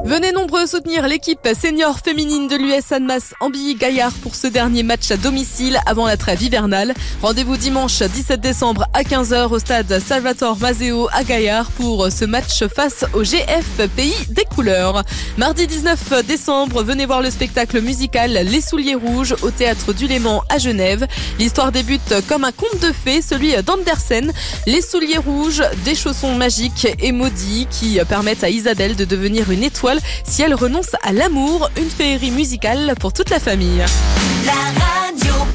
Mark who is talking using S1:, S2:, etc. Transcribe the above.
S1: Venez nombreux soutenir l'équipe senior féminine de l'US Annemasse Ambilly-Gaillard pour ce dernier match à domicile avant la trêve hivernale. Rendez-vous dimanche 17 décembre à 15h au stade Salvatore Maseo à Gaillard pour ce match face au GF Pays des Couleurs. Mardi 19 décembre, venez voir le spectacle musical Les Souliers Rouges au Théâtre du Léman à Genève. L'histoire débute comme un conte de fées, celui d'Andersen. Les Souliers Rouges, des chaussons magiques et maudits qui permettent à Isabelle de devenir une étoile si elle renonce à l'amour, une féerie musicale pour toute la famille.
S2: La radio.